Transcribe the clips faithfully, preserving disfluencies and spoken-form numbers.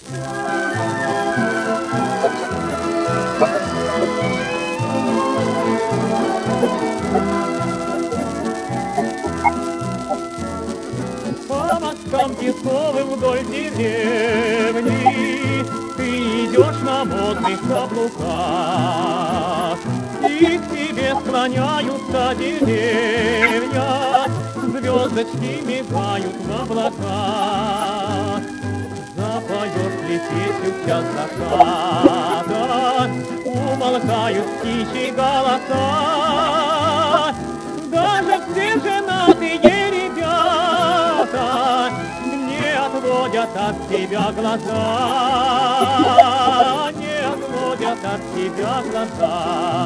По мосткам песковым вдоль деревни ты идешь на модных каблуках, и к тебе склоняются деревья, звездочки мигают в облаках. Запоешь ли песню в час заката, умолкают птичьи голоса, даже все женатые ребята не отводят от тебя глаза, не отводят от тебя глаза.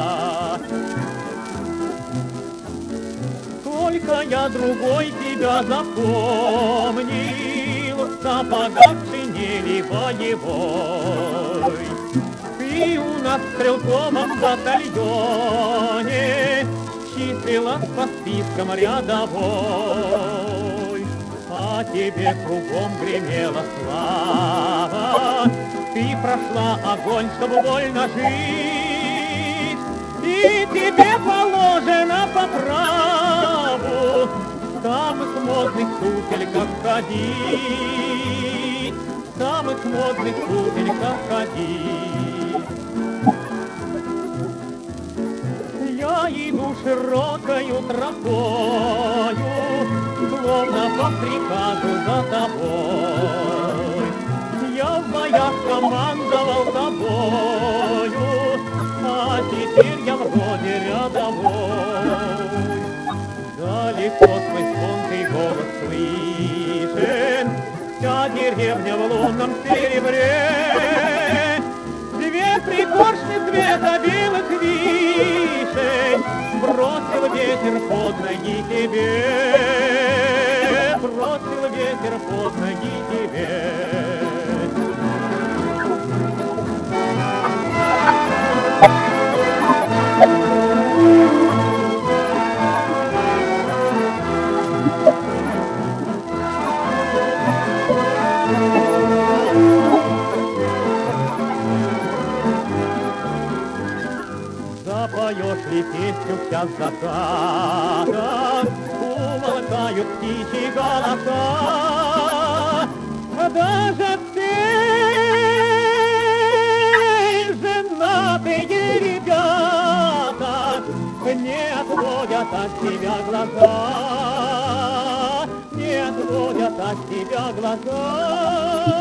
Только я другой тебя запомнил, в сапогах шинели боевой. Ты у нас стрелковом батальоне числилась по спискам рядовой. А тебе кругом гремела слава, ты прошла огонь, чтобы вольно жить, и тебе положено по праву в самых модных туфельках ходить, в самых модных туфельках ходить. Я иду широкою тропою, словно по приказу за тобой. Я в боях командовал тобою, а теперь я вроде рядовой. Далеко свой звонкий голос слышен, вся деревня в лунном серебре. Две пригоршни цвета белых вишень бросил ветер под ноги тебе, бросил ветер под ноги тебе. Запоешь ли песню в час заката, умолкают птичьи голоса, даже все женатые ребята не отводят от тебя глаза, не отводят от тебя глаза.